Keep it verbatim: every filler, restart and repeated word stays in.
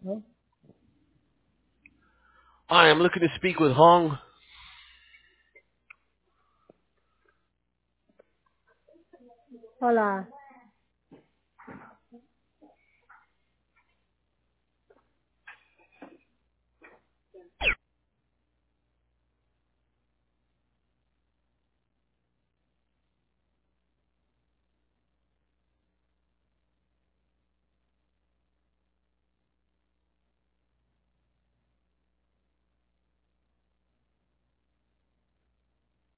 ¿no? Hi, I'm looking to speak with Hong. Hola.